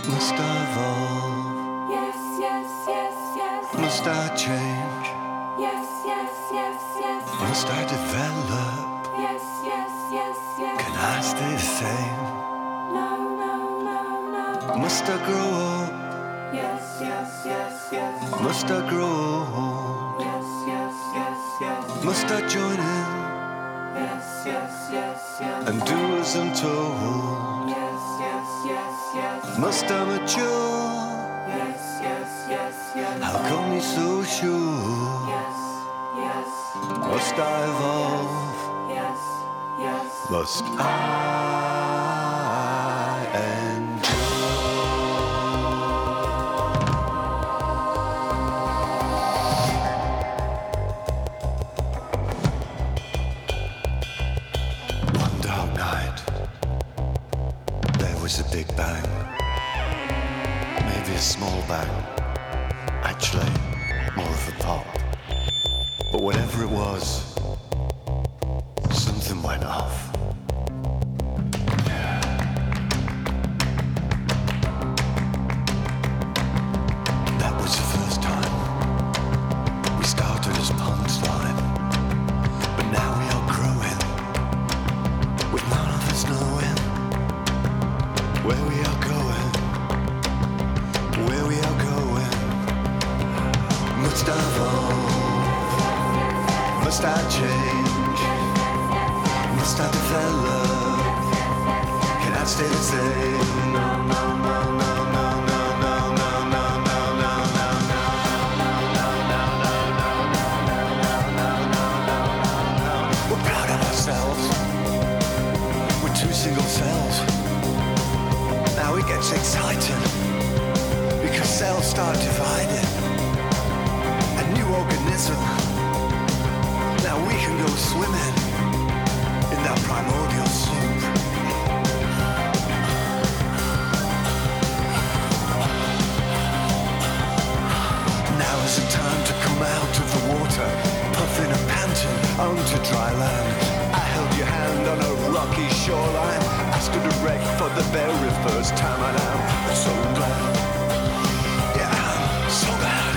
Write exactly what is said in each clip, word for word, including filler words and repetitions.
Must I evolve? Yes, yes, yes, yes. Must I change? Yes, yes, yes, yes. Must I develop? Yes, yes, yes, yes. Can I stay the same? No, no, no, no. Must I grow up? Yes, yes, yes, yes. Must I grow old? Yes, yes, yes, yes. Must I join in Yes, yes, yes, yes. and do as I'm told? Yes, yes, yes, yes. Must I mature? Yes, yes, yes, yes. How come you're so sure? Yes, yes. Must I evolve? Yes, yes. Must I endure? One dark night, there was a big bang. Maybe a small bang. Actually, more of a pop. But whatever it was, something went off. That was the first time we started as punchline. But now we are growing, with none of us knowing where we are going, where we are going. Must I evolve? Must I change? Must I develop? Can I stay the same? No, no, no, no, no, no, no, no, no, no, no, no, no. We're proud of ourselves. We're two single cells. Now it gets exciting because cells start dividing. A new organism. Now we can go swimming in that primordial soup. Now is the time to come out of the water, puffing and panting onto dry land. I held your hand on a rocky shoreline. I stood erect for the very first time, and I'm so glad. Yeah, I'm so glad.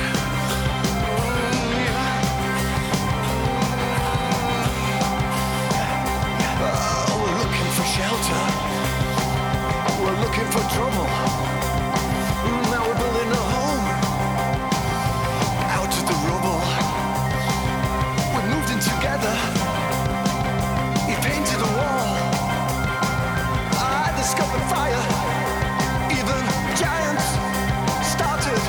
Shelter. We're looking for trouble. Now we're building a home out of the rubble. We moved in together. He painted a wall. I discovered fire. Even giants started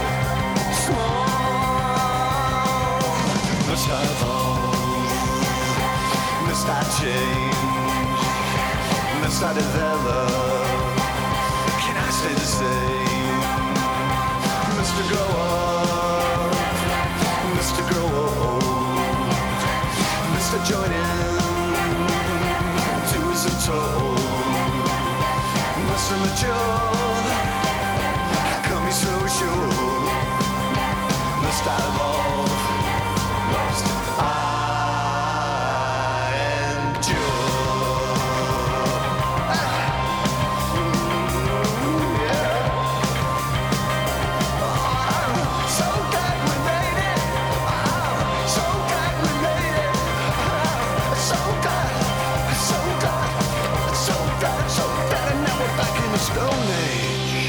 small. Must I evolve? Must I change? Must I develop? Can I stay the same? Must I grow up? Must I grow old? Must I join in? Do as I'm told? Must I mature? How come you're so sure? Must I evolve? Must I? Stone Age.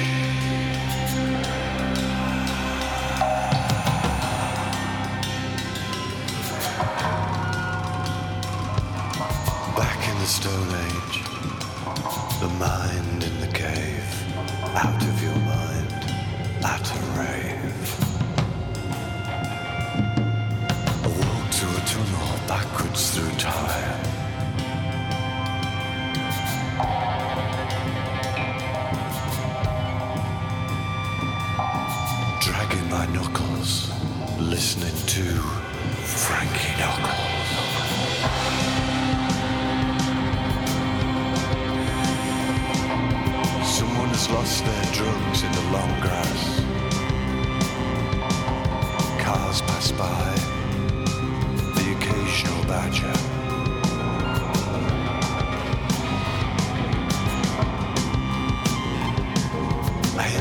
Back in the Stone Age, the mind in the cave, out of your mind, at a rave. A walk to a tunnel backwards through time. Dragging my knuckles, listening to Frankie Knuckles. Someone has lost their drugs in the long grass. Cars pass by, the occasional badger. I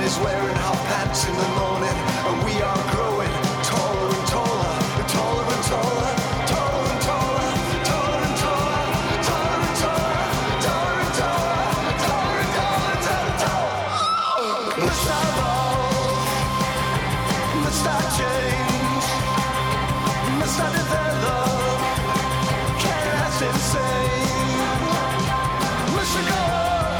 is wearing hot pants in the morning, and we are growing taller and taller, taller and taller, taller and taller, taller and taller, taller and taller, taller and taller, taller and taller, taller and taller. Must I evolve? Must I change? Must I develop? Can I stay the same? Must I go?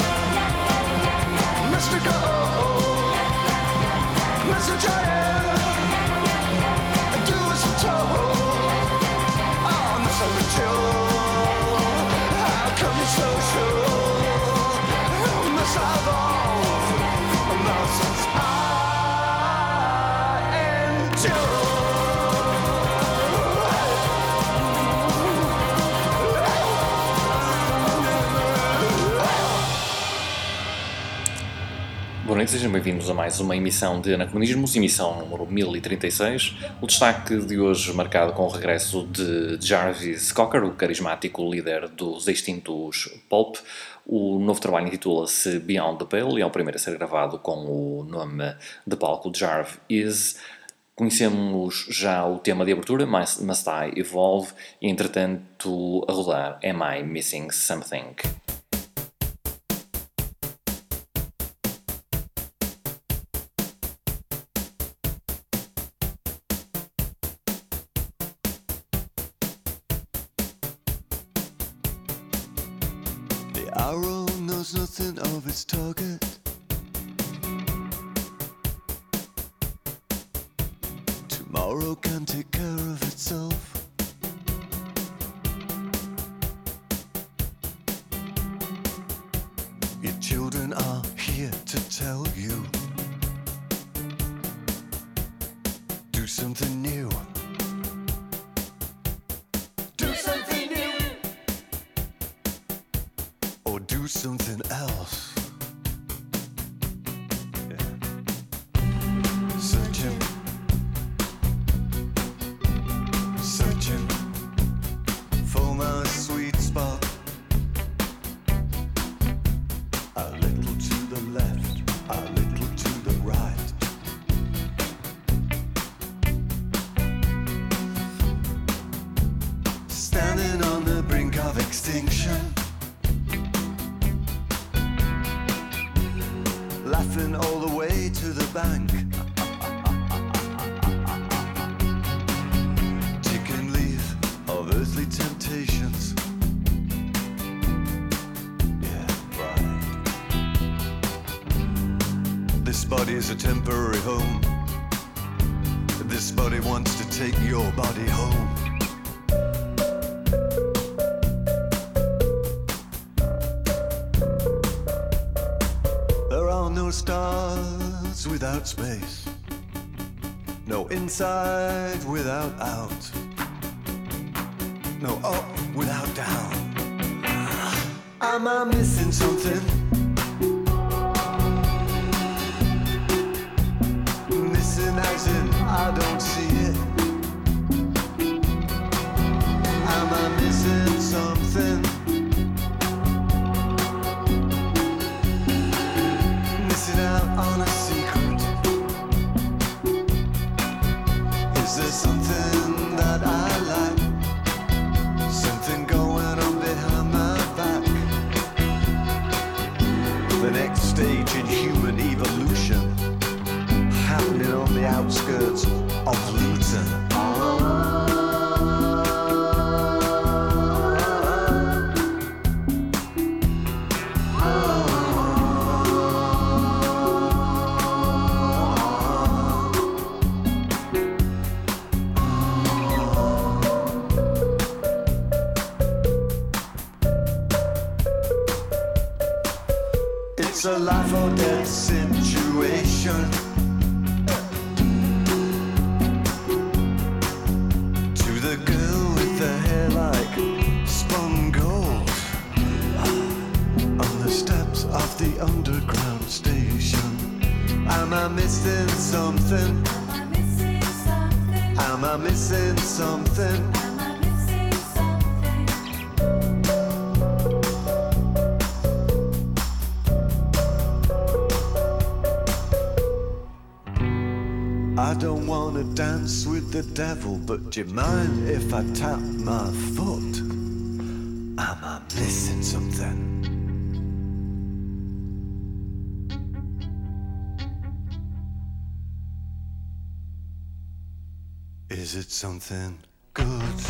Must I go? Must I giant? Do as I'm told? Oh, must I mature? How come you're so sure? Must I evolve? Must I endure? Boa noite, sejam bem-vindos a mais uma emissão de Anacronismos, emissão número mil e trinta e seis. O destaque de hoje marcado com o regresso de Jarvis Cocker, o carismático líder dos extintos Pulp. O novo trabalho intitula-se Beyond the Pale e é o primeiro a ser gravado com o nome de palco de Jarv Is. Conhecemos já o tema de abertura, Must I Evolve, e entretanto a rodar Am I Missing Something? The arrow knows nothing of its target. Tomorrow can take care of itself. Your children are here to tell you, do something new. Do something new. Or do something else. Yeah. Searching, searching for my sweet spot. A little to the left, a little to the right. Standing on the brink of extinction, laughing all the way to the bank. Taking leave of earthly temptations. Yeah, right. This body is a temporary home. This body wants to take your body home. There are no stars without space, no inside without out, no up without down. Am I missing something? Missing as in I don't see it. Am I missing something? Missing out on a secret. Is there something that I like? Something going on behind my back? The next stage in human evolution, happening on the outskirts of Luton. It's a life or death situation. To the girl with the hair like spun gold, on the steps of the underground station. Am I missing something? Am I missing something? I don't wanna dance with the devil, but do you mind if I tap my foot? Am I missing something? Is it something good?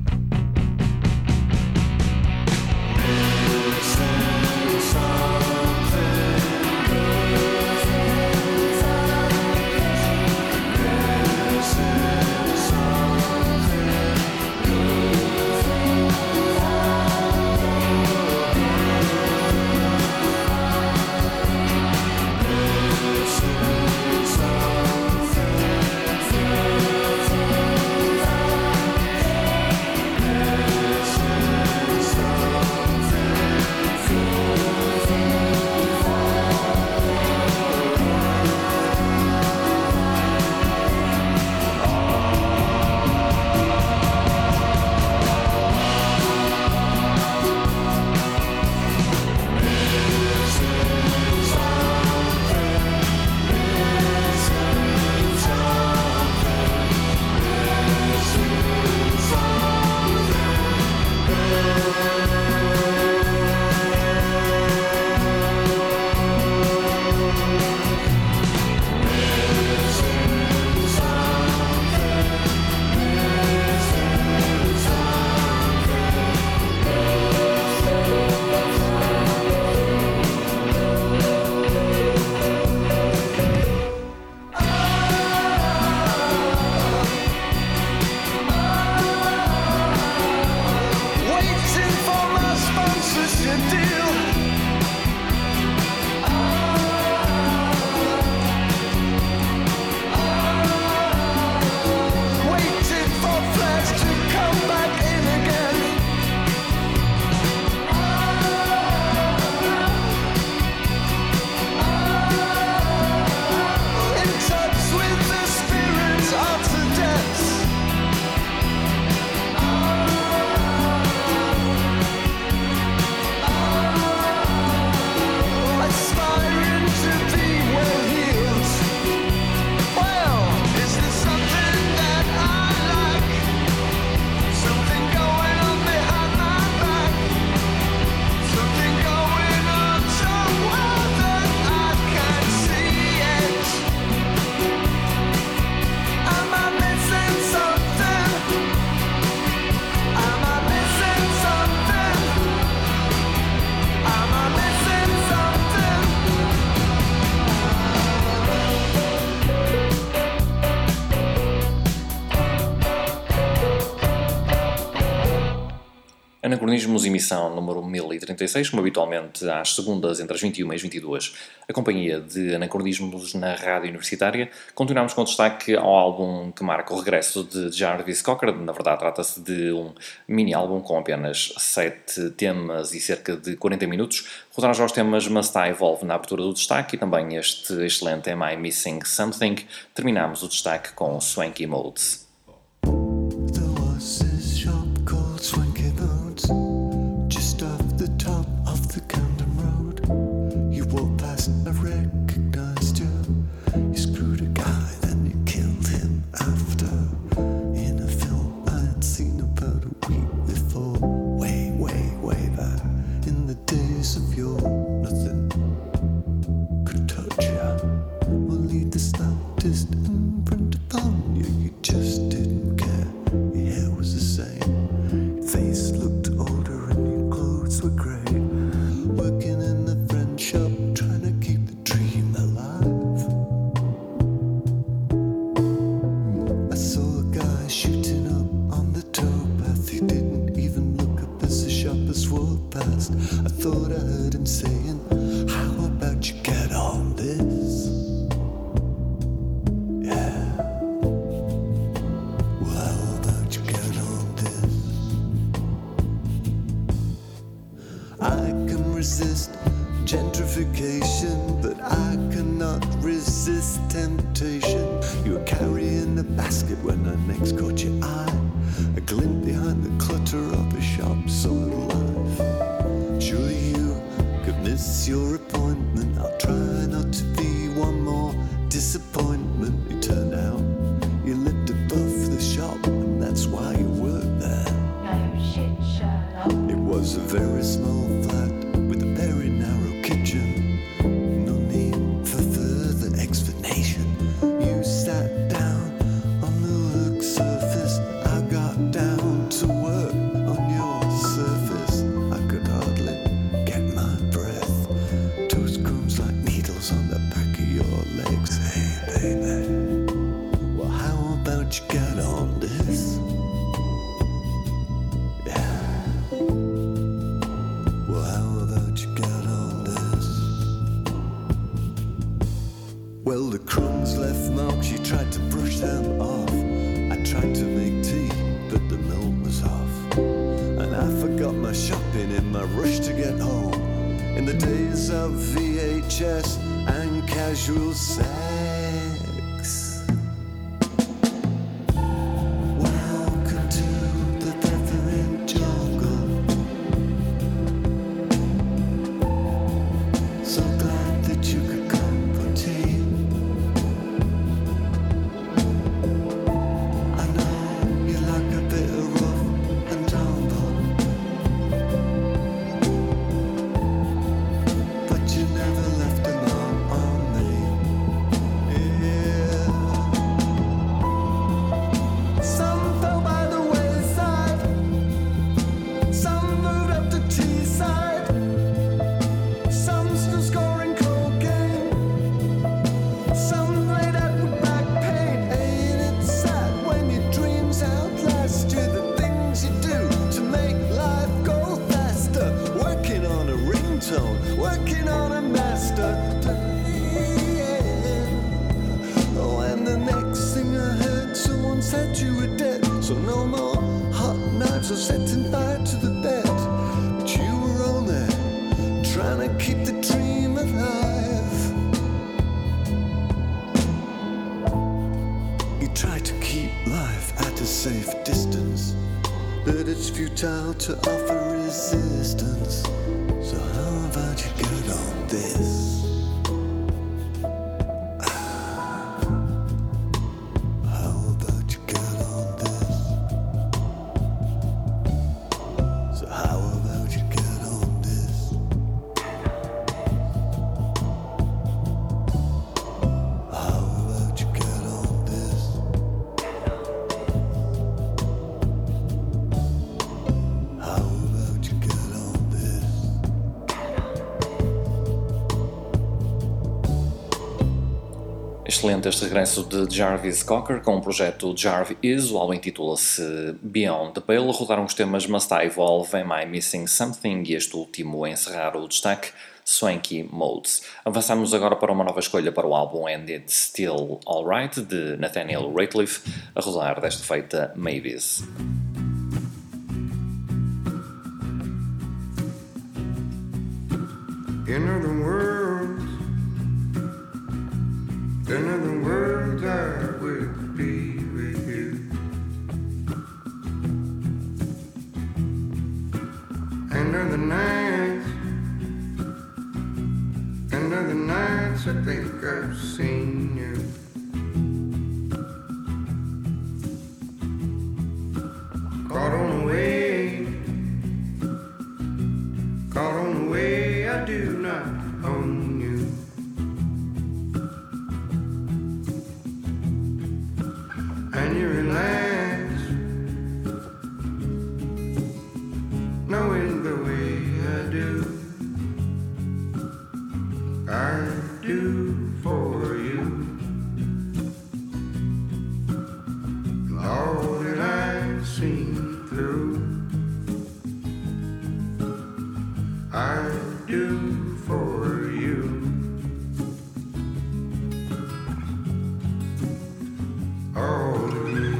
Anacronismos, emissão número mil e trinta e seis, como habitualmente às segundas entre as vinte e uma e as vinte e duas, a companhia de Anacronismos na Rádio Universitária. Continuamos com destaque ao álbum que marca o regresso de Jarvis Cocker. Na verdade, trata-se de um mini-álbum com apenas sete temas e cerca de quarenta minutos. Rodamos já os temas Must I Evolve na abertura do destaque e também este excelente Am I Missing Something. Terminamos o destaque com Swanky Modes. Just off the top of the Camden Road, you walked past, I recognized you. You screwed a guy, then you killed him after. In a film I had seen about a week before, way, way, way back in the days of yore. Nothing could touch you or leave the slightest imprint upon you. You just didn't care. Your hair was the same. Face looked older and your clothes were grey. Working in the friend shop, trying to keep the dream alive. I saw a guy shooting up on the towpath. He didn't even look up as the shoppers walked past. I thought I heard him saying, how about you get on this? Yeah. Well, how about you get on this? I can resist gentrification, but I cannot resist temptation. You were carrying a basket when I next caught your eye, a glint behind the clutter of a shop so alive. Surely you baby. Well, how about you get on this? Yeah. Well, how about you get on this? Well, the crumbs left marks, you tried to brush them off. I tried to make tea, but the milk was off. And I forgot my shopping in my rush to get home. In the days of V H S and casual sex. Welcome to the Peppermint Jungle. So glad that you could come for tea. I know you like a bit of rough and tumble, but you never left a mark on me. Yeah. Some fell by the wayside, some moved up to Teesside, some still scoring cocaine, some laid out with back pain. Ain't it sad when your dreams outlast you? The things you do to make life go faster. Working on a ringtone, working on a master. Oh, and the next thing I heard, someone said you were dead. So no more hot knives or setting fire to the bed. But you were only trying to keep the dream alive. You try to keep life at a safe distance, but it's futile to offer resistance. So how about you get on this? How about you get on this? So how about you get on this? How about you get on this? How about you get on this? Excelente este regresso de Jarvis Cocker com o projeto Jarvis. O álbum intitula-se Beyond the Pale. Rodaram os temas Must I Evolve, Am I Missing Something e este último a encerrar o destaque, Swanky Modes. Avançamos agora para uma nova escolha para o álbum And It's Still Alright, de Nathaniel Rateliff, a rodar desta feita Maybes. In other words, in other words, I will be with you. And other nights, and other nights, I think I've seen you. Caught on the way, caught on the way, I do not own you. And you relax, knowing the way I do, I do for you. And all that I've seen through, I do for you. All of me.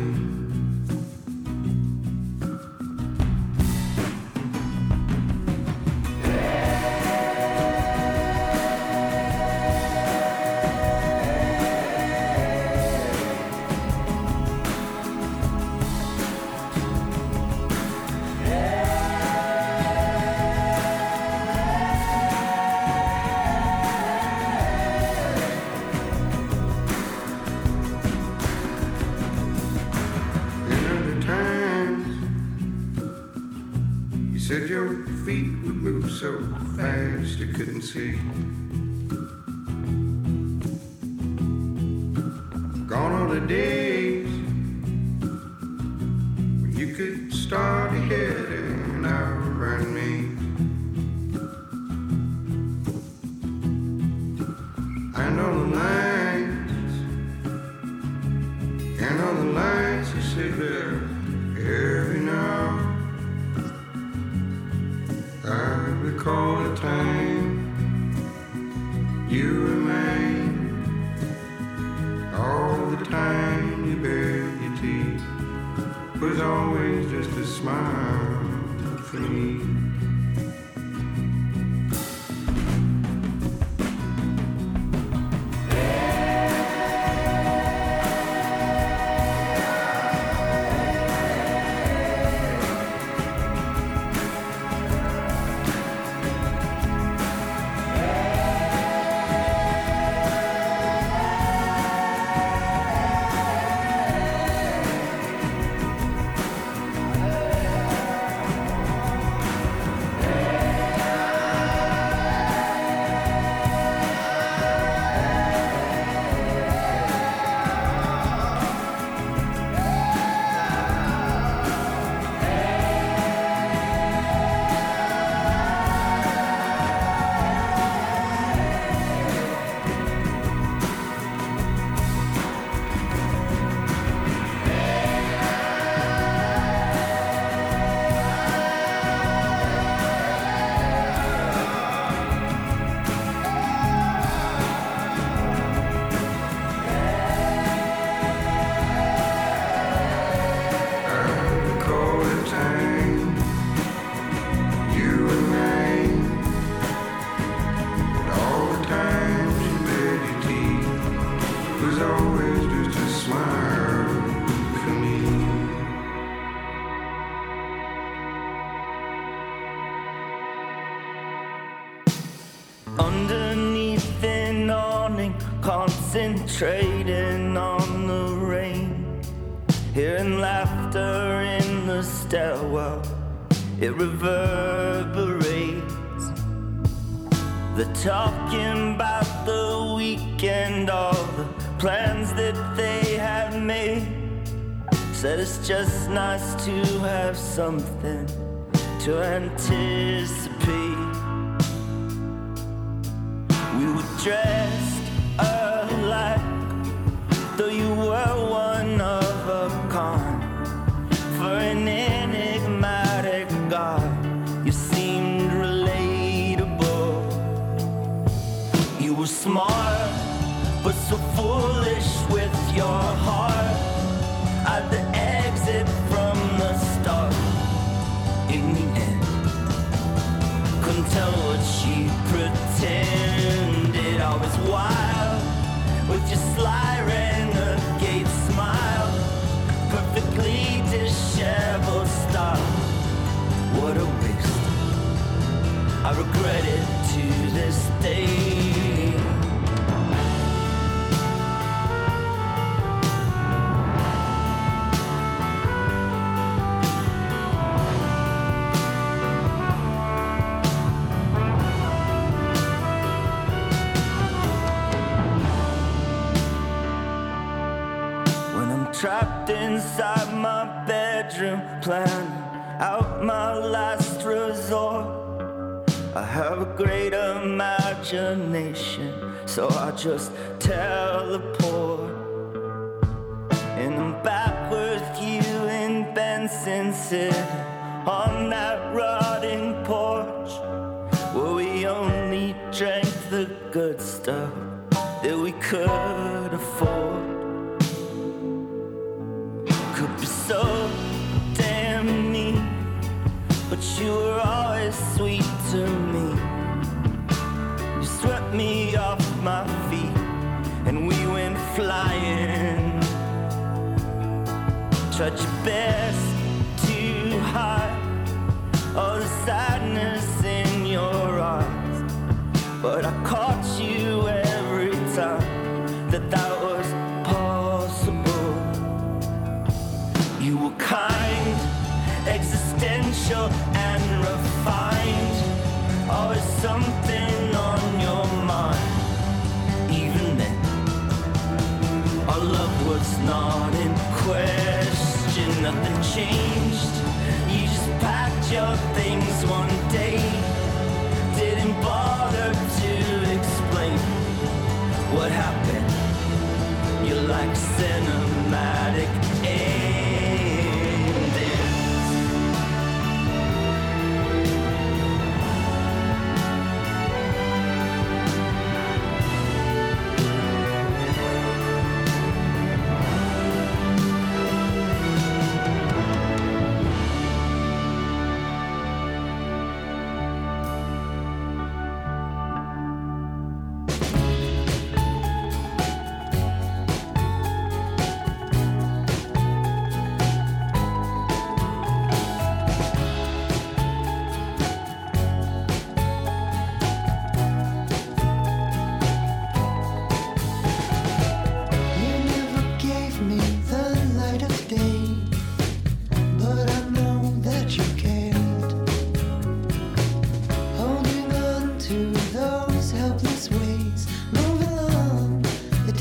In other times, you said your feet would move so fast you couldn't see. Gone are the days when you could start ahead and outrun me. And all the nights sit there every now. I recall a time you remain. All the time you bared your teeth was always just a smile for me. Underneath an awning, concentrating on the rain, hearing laughter in the stairwell, it reverberates. The talking about the weekend, all the plans that they had made, said it's just nice to have something to anticipate. We were dressed alike, though you were one of a kind. For an enigmatic god, you seemed relatable. You were smart, but so foolish with your heart. At the exit from the start, in the end, couldn't tell what she pretended. Always wild, with your sly renegade smile, perfectly disheveled style. What a waste, I regret it to this day. Trapped inside my bedroom, planning out my last resort. I have a great imagination, so I just teleport. And I'm back with you in Benson City, on that rotting porch, where we only drank the good stuff that we could afford. Could be so damn mean, but you were always sweet to me. You swept me off my feet and we went flying. Tried your best to hide all the sadness in your eyes, but I caught you every time that that was possible. You were kind, existential and refined, always something on your mind. Even then, our love was not in question, nothing changed. You just packed your things one day, didn't bother to explain what happened. You're like cinematic air.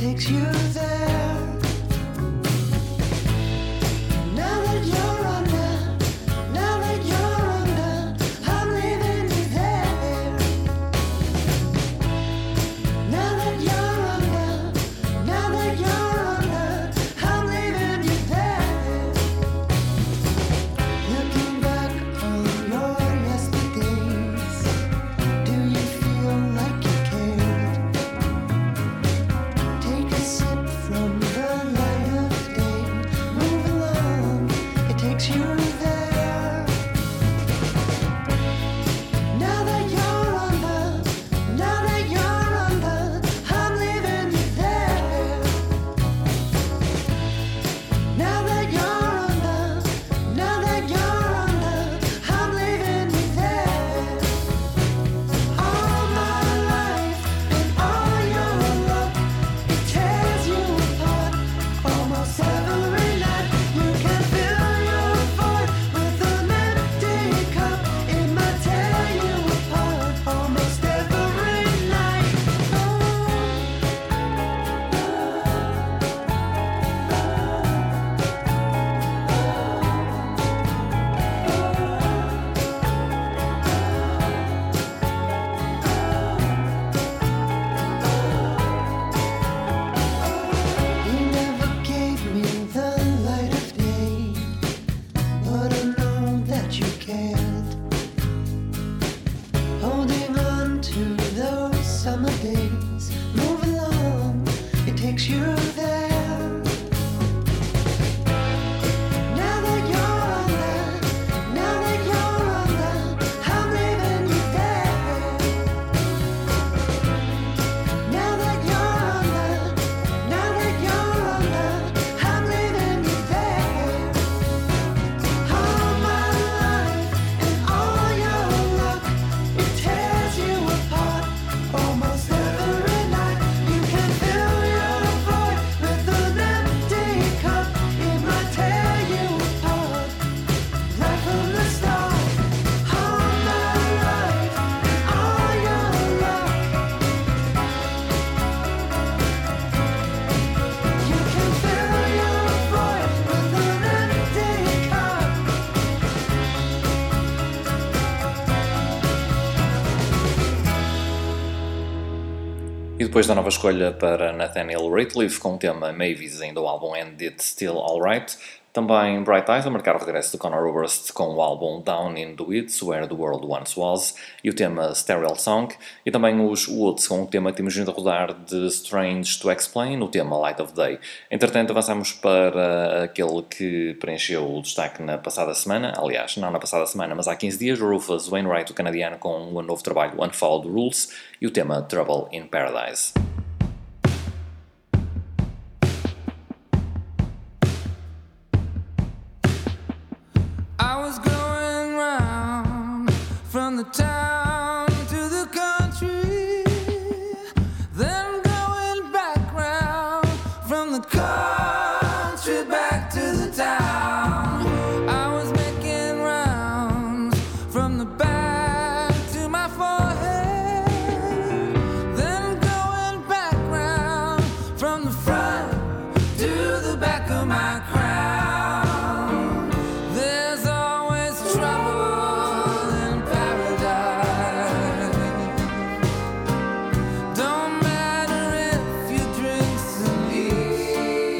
takes you there. Now that you're under, now that you're under, I'm leaving you there. Now that you're under, now that you're under, I'm leaving you there. Looking back on your yesterdays, do you feel like you cared? Take a sip from the light of day. Move along, it takes you there. Now that you're under, now that you're under, I'm leaving you there. Now that you're under, now that you're under, I'm leaving you there. All my life and all your luck, it tears you apart almost every night. You can fill your void with an empty cup. It might tear you apart almost every night. You never gave me the light of day, but I know that you cared. Holding on to those summer days, move along, it takes you there. Now that you're under, now that you're under, I'm leaving you there. Now that you're under, now that you're under, I'm leaving you there. All my life and all your luck, it tears you apart almost every night. You can fill your void with an empty cup. It might tear you apart right from the start. All my life and all your luck, you can fill your void with an empty cup. E depois da nova escolha para Nathaniel Rateliff com o tema Mavis ainda o álbum And It's Still Alright, também Bright Eyes a marcar o regresso de Conor Oberst com o álbum Down in the Weeds, Where the World Once Was, e o tema Sterile Song, e também os Woods com o tema que temos vindo a rodar de Strange to Explain, o tema Light of Day. Entretanto, avançamos para aquele que preencheu o destaque na passada semana, aliás, não na passada semana, mas há quinze dias, Rufus Wainwright, o canadiano, com o novo trabalho Unfollowed Rules e o tema Trouble in Paradise. I was going round from the town to the country, then going back round from the country back to the town. I was making rounds from the back to my forehead, then going back round from the front to the back of my crown. There's always trouble in paradise. Don't matter if you drink some lead.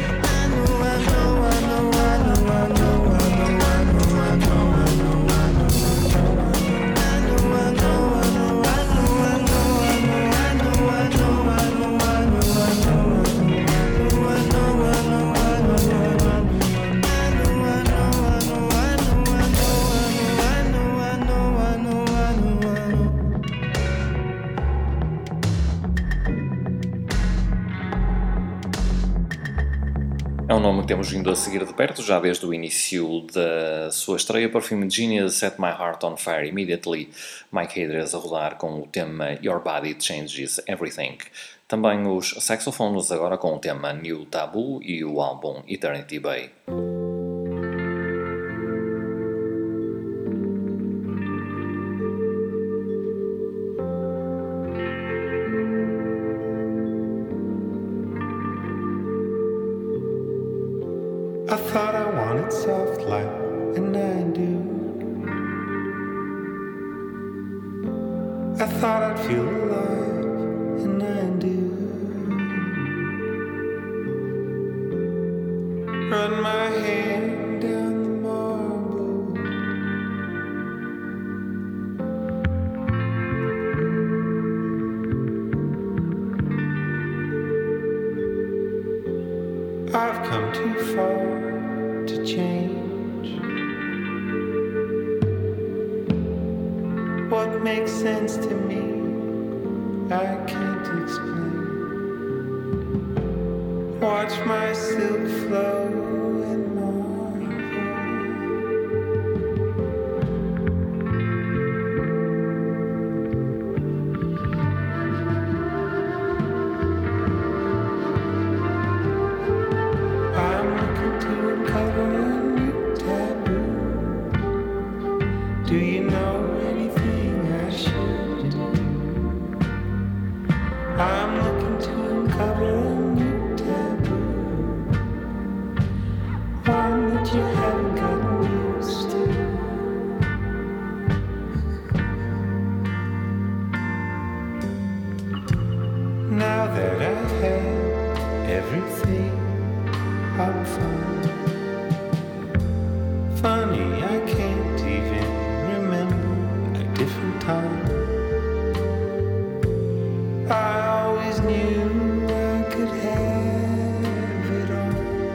É um nome que temos vindo a seguir de perto já desde o início da sua estreia. Perfume Genius, Set My Heart on Fire Immediately. Mike Hedres a rodar com o tema Your Body Changes Everything. Também os saxofones agora com o tema New Taboo e o álbum Eternity Bay. I thought I wanted soft light, and I do. I thought I'd feel alive, and I do. Run my hand down the marble. I've come too far to change. What makes sense to me, I can't explain. Watch my silk flow and marvel. I'm looking to uncover a new taboo. Do you know anything I should do? I'm that you haven't gotten used to. Now that I have everything, I'm fine. Funny, I can't even remember a different time. I always knew I could have it all.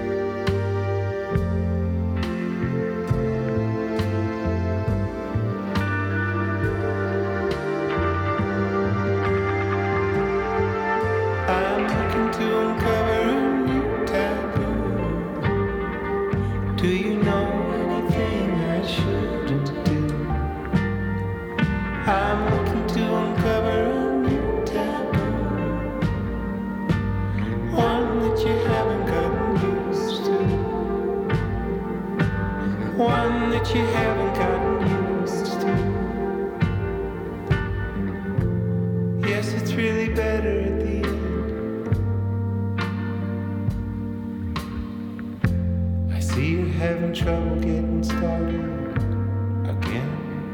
I'm looking to uncover a new taboo. Do you know anything I shouldn't do? I'm looking to uncover a new taboo, one that you haven't gotten used to, one that you haven't gotten used to. Yes, it's really better at the end. I see you're having trouble getting started again.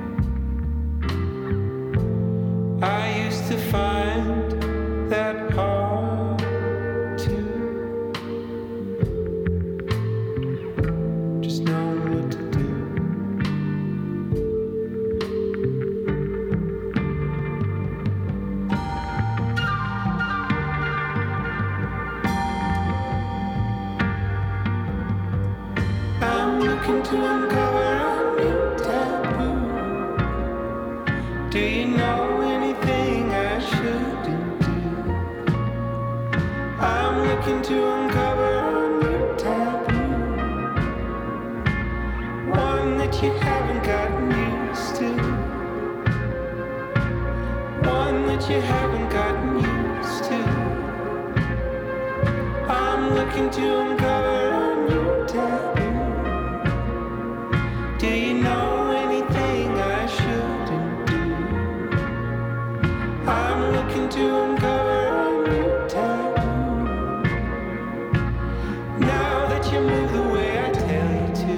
I used to find that hard to just knowing what to do. I'm looking to uncover a new taboo. Do you know anything I shouldn't do? I'm looking to uncover a new taboo, one that you haven't gotten used to, one that you haven't gotten used to. I'm looking to uncover a new taboo. Do you know anything I shouldn't do? I'm looking to uncover a new taboo. Now that you move the way I tell you to.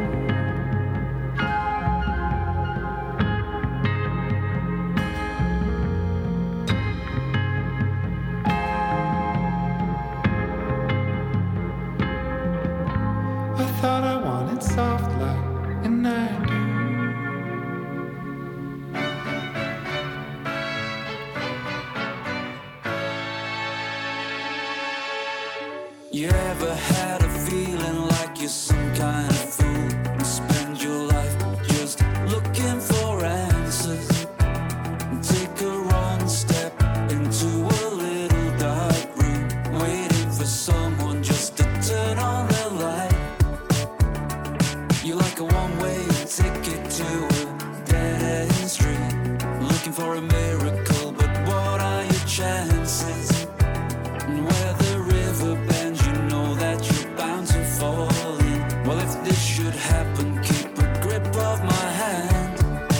I thought I wanted soft light, and I do. You ever had a feeling like you're some kind of fool and spend your life just looking for answers? Take a wrong step into a little dark room, waiting for someone just to turn on the light. You're like a one-way ticket to a dead-end street, looking for a miracle, but what are your chances? And where the river bends, you know that you're bound to fall in. Well, if this should happen, keep a grip of my hand.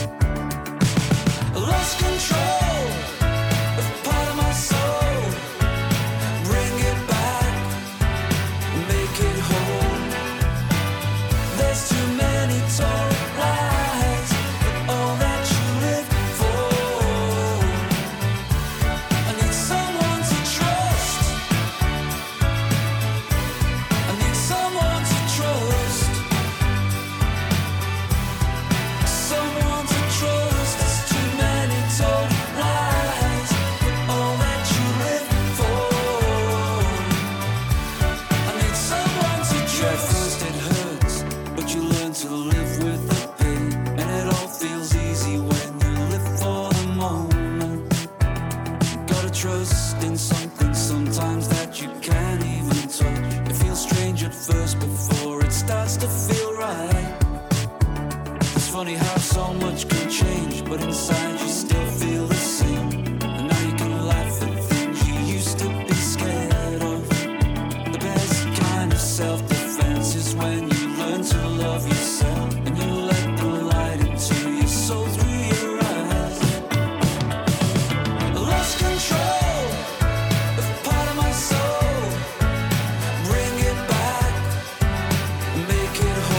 I lost control of part of my soul. Bring it back, make it whole. There's too many told lies, but all that you live for. I need someone to trust. I need someone to trust. Someone to trust. There's too many told lies, but all that you live for. I need someone to trust. At first it hurts, but you learn to live with the pain, and it all feels easy when you live for the moment. Gotta trust in something sometimes that you can't even touch. It feels strange at first before it starts to feel right. It's funny how so much can change, but inside you still feel the same. And now you can laugh at things you used to be scared of. The best kind of self-defense is when you learn to love yourself, and you let the light into your soul through your eyes. I lost control of part of my soul. Bring it back, make it whole.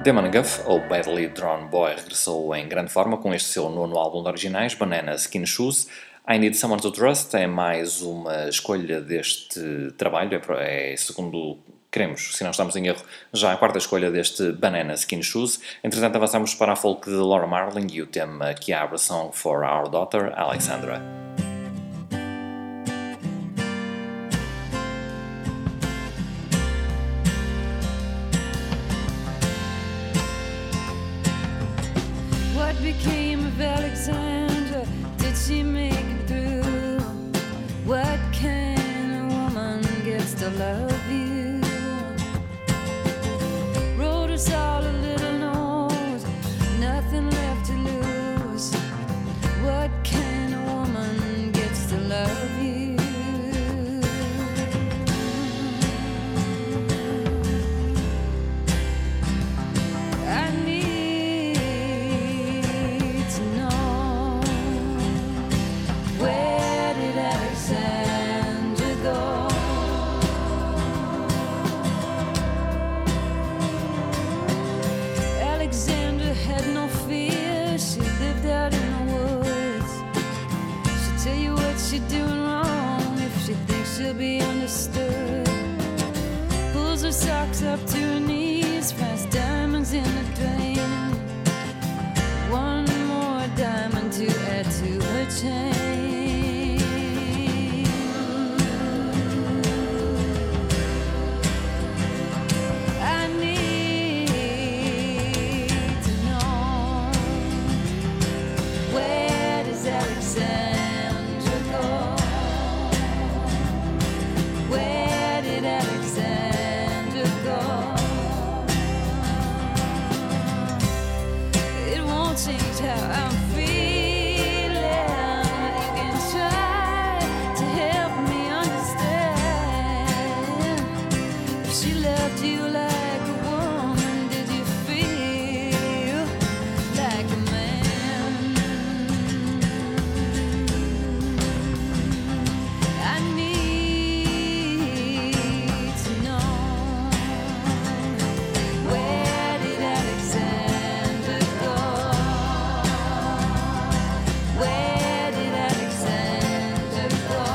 Damon Guff, ou Badly Drawn Boy, regressou em grande forma com este seu nono álbum de originais, Banana Skin Shoes. I Need Someone to Trust é mais uma escolha deste trabalho, é, é segundo queremos, se não estamos em erro, já a quarta escolha deste Banana Skin Shoes. Entretanto, avançamos para a folk de Laura Marling e o tema que abre a Song for Our Daughter, Alexandra. What became of Alexandra? Did she make it through? What kind of woman gets to love you? Wrote us all a little note, nothing left to lose. What kind of woman gets to love you? I need to know, where did Alexandra go? Alexandra had no fear, she lived out in the woods. She'll tell you what she's doing wrong if she thinks she'll be understood. Pulls her socks up to her knees, finds diamonds in the drain. One more diamond to add to her chain. I need to know, where does Alexandra go? Where did Alexandra go? It won't change how I'm feeling. You can try to help me understand. If she loved you like a woman, did you feel like a man? I need to know, where did Alexandra go? Where did Alexandra go?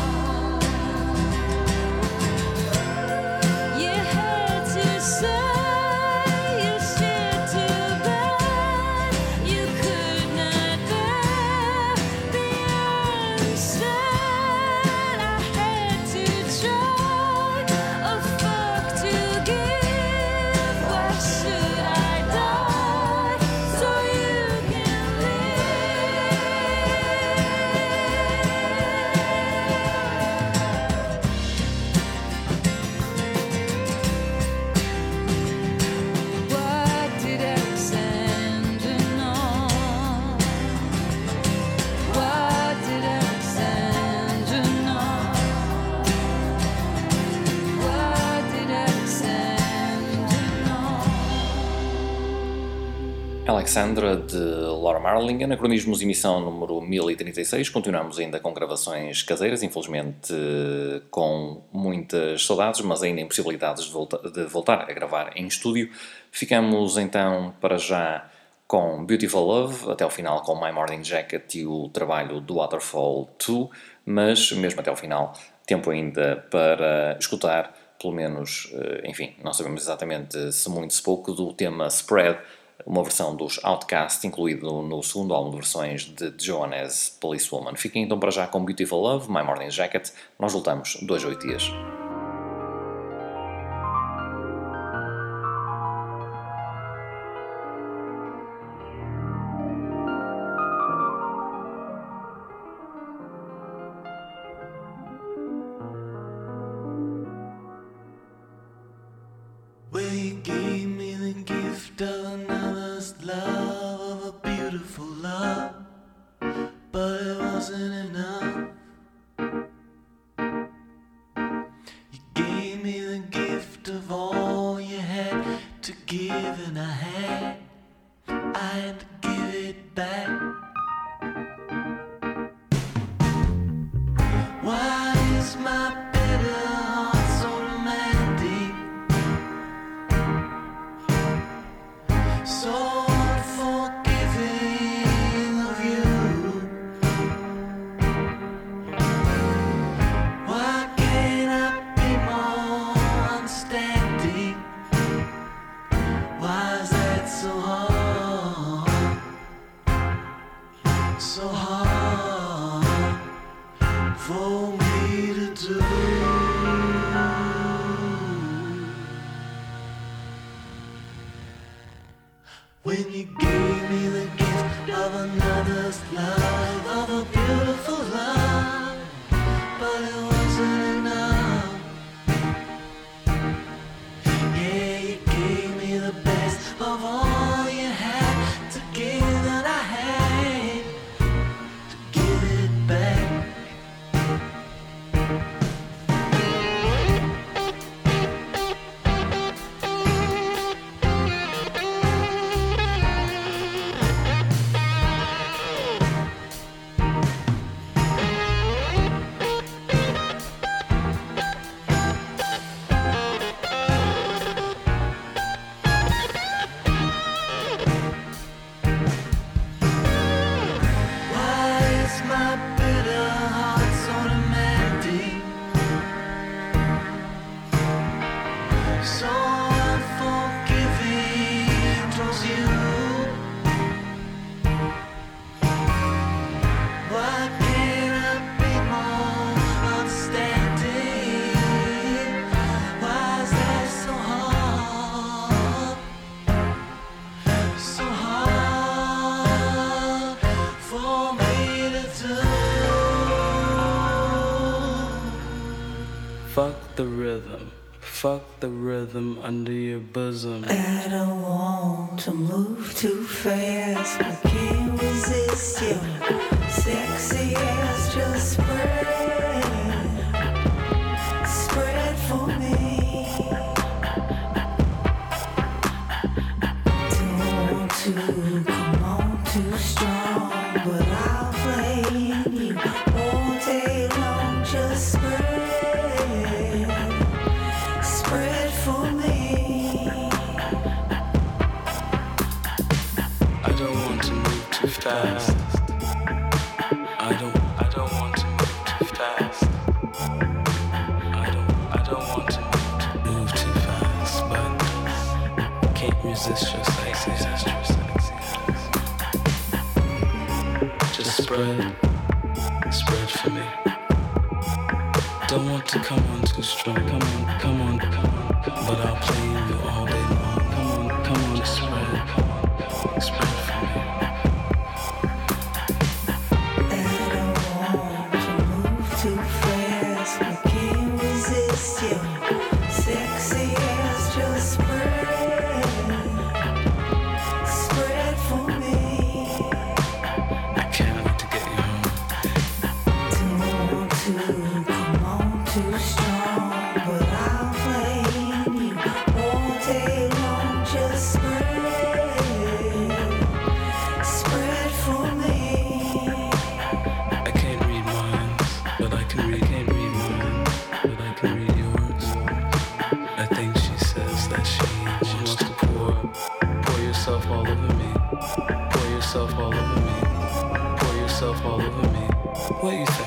You had to say, you shared to burn. You could not bear the unsaid. I had to try a fuck to give. Why should I die so you can live? What did Alexandra know? What did Alexandra know? What did Alexandra know? Alexandra, de Laura Marling, Anacronismos, emissão número mil e trinta e seis. Continuamos ainda com gravações caseiras, infelizmente com muitas saudades, mas ainda impossibilidades de, volta, de voltar a gravar em estúdio. Ficamos então para já com Beautiful Love, até ao final com My Morning Jacket e o trabalho do Waterfall dois, mas mesmo até ao final, tempo ainda para escutar, pelo menos, eh, enfim, não sabemos exatamente se muito se pouco, do tema Spread, uma versão dos Outcast, incluído no segundo álbum de versões de Johannes Policewoman. Fiquem então para já com Beautiful Love, My Morning Jacket. Nós voltamos dois a oito dias. Well, you gave me the gift of another's love, of a beautiful love, but it wasn't enough. You gave me the gift of all you had to give, and I had, I had to give it back. Why is my better heart so romantic? so hard for me to do. When you gave me the gift of another's love, of a beautiful love, but it wasn't enough. Yeah, you gave me the best of all you had to give, that I had to give it back. Why is my bitter heart so demanding, so unforgiving towards you? Why can't I be more understanding? Why is that so hard, so hard for me to do? Fuck the rhythm, fuck the rhythm under your bosom. I don't want to move too fast, I can't resist you. Sexy ass, just spread, spread for me. Don't want to come on too strong, but I'll play you all day long. Just spread, spread for me. I don't want to move too fast. I don't, I don't want to move too fast. I don't, I don't want to move, to move too fast, but can't resist your sexy ass. Just spread, spread for me. Don't want to come on too strong. Come on, come on, come on, but I'll play you all day long. Come on, come on, just spread, spread for me. I don't want to move too fast, I can't resist you. Sexy ass, just spread, spread for me. I can't wait to get you home. Don't want to come on too strong, but I'll play you all day long. Just spread, spread for me. I can't read minds, but I can read. Can't read mine, but I can read yours. I think she says that she she wants to pour, pour yourself all over me, pour yourself all over me, pour yourself all over me. What do you think?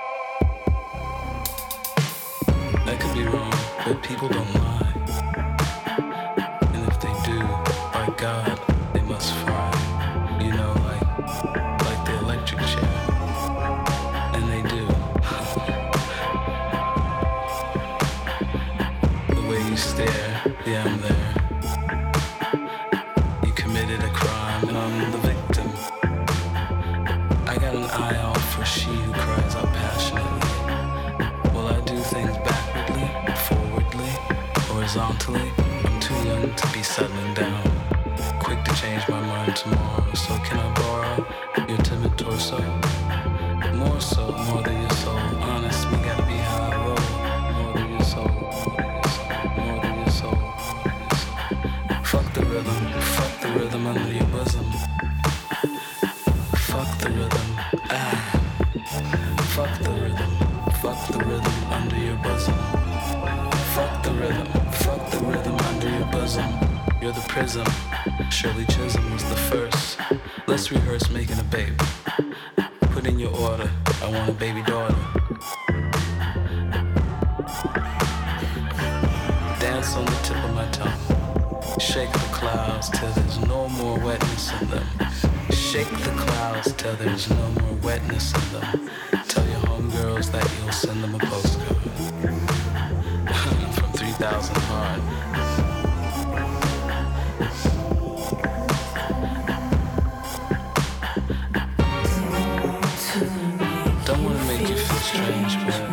I could be wrong, but people don't lie. And if they do, by God, they must fry. You know, like, like the electric chair. And they do. The way you stare, yeah, I'm there. You committed a crime, and I'm the victim. I got an eye out for she who cries out passionately. Will I do things backwardly, forwardly, horizontally? I'm too young to be settling down. Quick to change my mind tomorrow. So can I borrow your timid torso? More so, more than your soul. Honest, we gotta be how I roll. More than your soul, more than your soul. Fuck the rhythm, fuck the rhythm under your bosom. Fuck the rhythm, ah. Fuck the rhythm, fuck the rhythm under your bosom. Fuck the rhythm, fuck the rhythm under your bosom. You're the prism, Shirley Chisholm was the first. Let's rehearse making a baby. Put in your order, I want a baby daughter. Dance on the tip of my tongue. Shake the clouds till there's no more wetness in them. Shake the clouds till there's no more wetness in them. Tell your homegirls that you'll send them a postcard from three thousand Hard. Don't wanna make you feel strange, but